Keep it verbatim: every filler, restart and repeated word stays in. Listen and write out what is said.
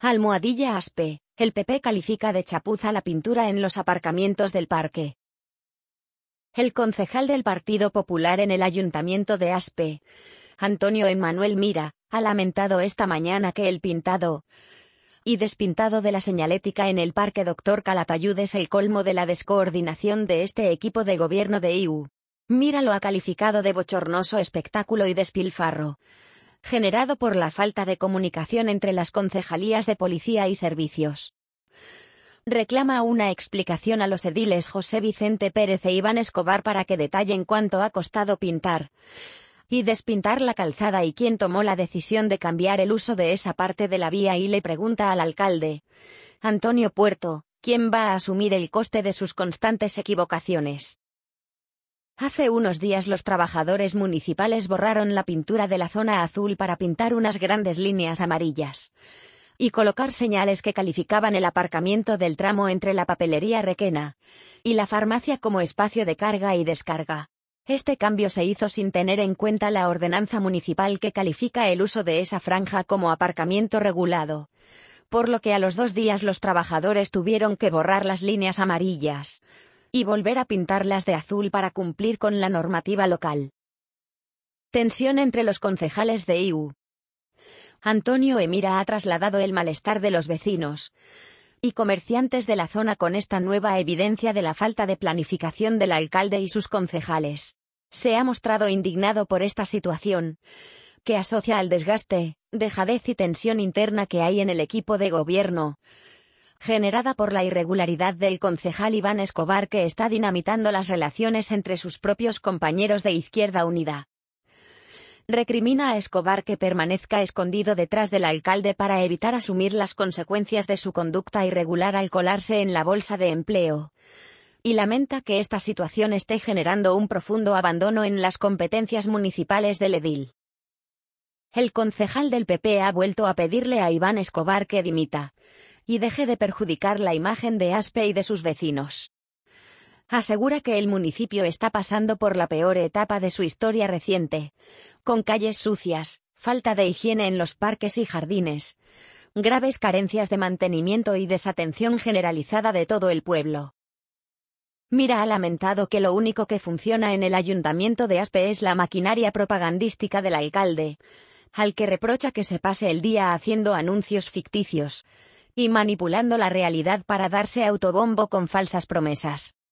Almohadilla Aspe, el P P califica de chapuza la pintura en los aparcamientos del parque. El concejal del Partido Popular en el Ayuntamiento de Aspe, Antonio Emmanuel Mira, ha lamentado esta mañana que el pintado y despintado de la señalética en el Parque Doctor Calatayud es el colmo de la descoordinación de este equipo de gobierno de I U. Mira lo ha calificado de bochornoso espectáculo y despilfarro, generado por la falta de comunicación entre las concejalías de policía y servicios. Reclama una explicación a los ediles José Vicente Pérez e Iván Escobar para que detallen cuánto ha costado pintar y despintar la calzada y quién tomó la decisión de cambiar el uso de esa parte de la vía, y le pregunta al alcalde, Antonio Puerto, quién va a asumir el coste de sus constantes equivocaciones. Hace unos días los trabajadores municipales borraron la pintura de la zona azul para pintar unas grandes líneas amarillas y colocar señales que calificaban el aparcamiento del tramo entre la papelería Requena y la farmacia como espacio de carga y descarga. Este cambio se hizo sin tener en cuenta la ordenanza municipal que califica el uso de esa franja como aparcamiento regulado, por lo que a los dos días los trabajadores tuvieron que borrar las líneas amarillas y volver a pintarlas de azul para cumplir con la normativa local. Tensión entre los concejales de I U. Antonio Emira ha trasladado el malestar de los vecinos y comerciantes de la zona con esta nueva evidencia de la falta de planificación del alcalde y sus concejales. Se ha mostrado indignado por esta situación, que asocia al desgaste, dejadez y tensión interna que hay en el equipo de gobierno, generada por la irregularidad del concejal Iván Escobar, que está dinamitando las relaciones entre sus propios compañeros de Izquierda Unida. Recrimina a Escobar que permanezca escondido detrás del alcalde para evitar asumir las consecuencias de su conducta irregular al colarse en la bolsa de empleo, y lamenta que esta situación esté generando un profundo abandono en las competencias municipales del edil. El concejal del P P ha vuelto a pedirle a Iván Escobar que dimita y deje de perjudicar la imagen de Aspe y de sus vecinos. Asegura que el municipio está pasando por la peor etapa de su historia reciente, con calles sucias, falta de higiene en los parques y jardines, graves carencias de mantenimiento y desatención generalizada de todo el pueblo. Mira ha lamentado que lo único que funciona en el ayuntamiento de Aspe es la maquinaria propagandística del alcalde, al que reprocha que se pase el día haciendo anuncios ficticios y manipulando la realidad para darse autobombo con falsas promesas.